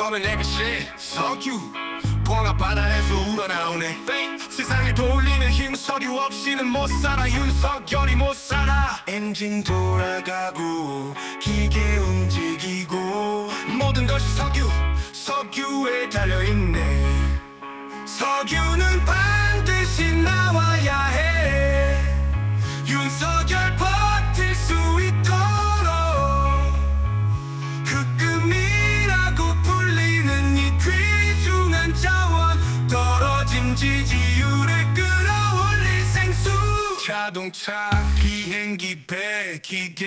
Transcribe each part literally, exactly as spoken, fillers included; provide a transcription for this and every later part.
컵에 내가 씨 석유 봉화 바다에서 우러나오네 세상을 돌리는 힘 석유 없이는 못 살아 윤석열이 못 살아 엔진 돌아가고 기계 움직이고 모든 것이 석유 석유에 달려있네 석유는 반드시 나와야 해 윤석열 버틸 수 있도록 흑금이라고 불리는 이 귀중한 자원 떨어진 지지율을 끌어올릴 생수 자동차, 비행기, 배, 기계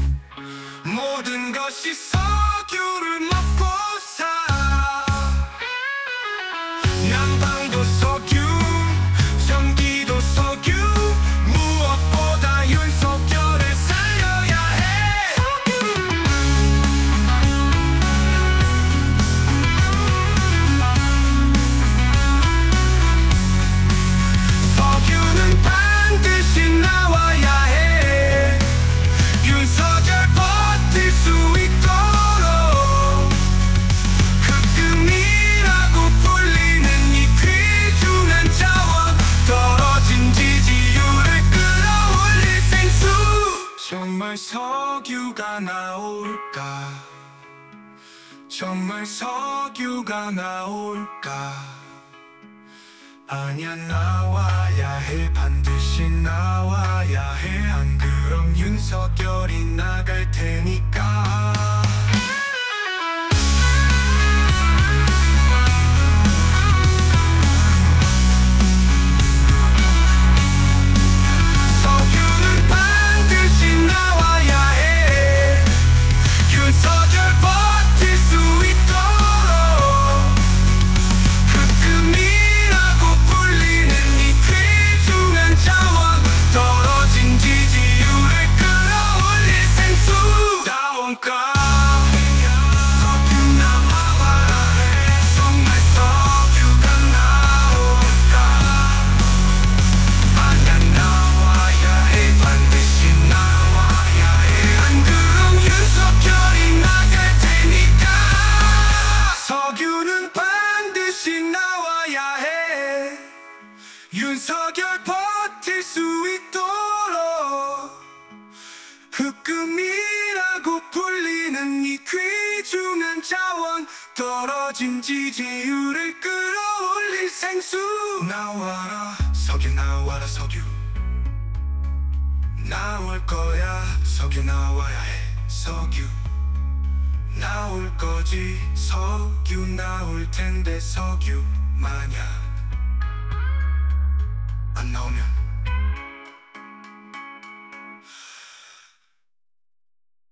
모든 것이 석유를 먹고 살아 난방도 석유, 전기도 석유 무엇보다 윤석열을 살려야 해 석유는 반드시 나와야 해 윤석열 버틸 수 있도록 흑금이라고 불리는 이 귀중한 자원 떨어진 지지율을 끌어올릴 생수 정말 석유가 나올까 정말 석유가 나올까 아니야 나와야 해 반드시 나와야 해 안 그럼 윤석열이 나갈 테니까 석유는 반드시 나와야 해 윤석열 버틸 수 있도록 흑금이라고 불리는 이 귀중한 자원 떨어진 지지율을 끌어올릴 생수 나올까 석유 나와야 해 정말 석유가 나올까 아니야 나와야 해 반드시 나와야 해 안 그럼 윤석열이 나갈 테니까 석유는 반드시 나와야 해 윤석열 버틸 수 있도록 흑금이라고 불리는 이 귀중한 자원 떨어진 지지율을 끌어올릴 생수 나와라 석유 나와라 석유 나올 거야 석유 나와야 해 석유 나올 거지 석유 나올 텐데 석유 마냥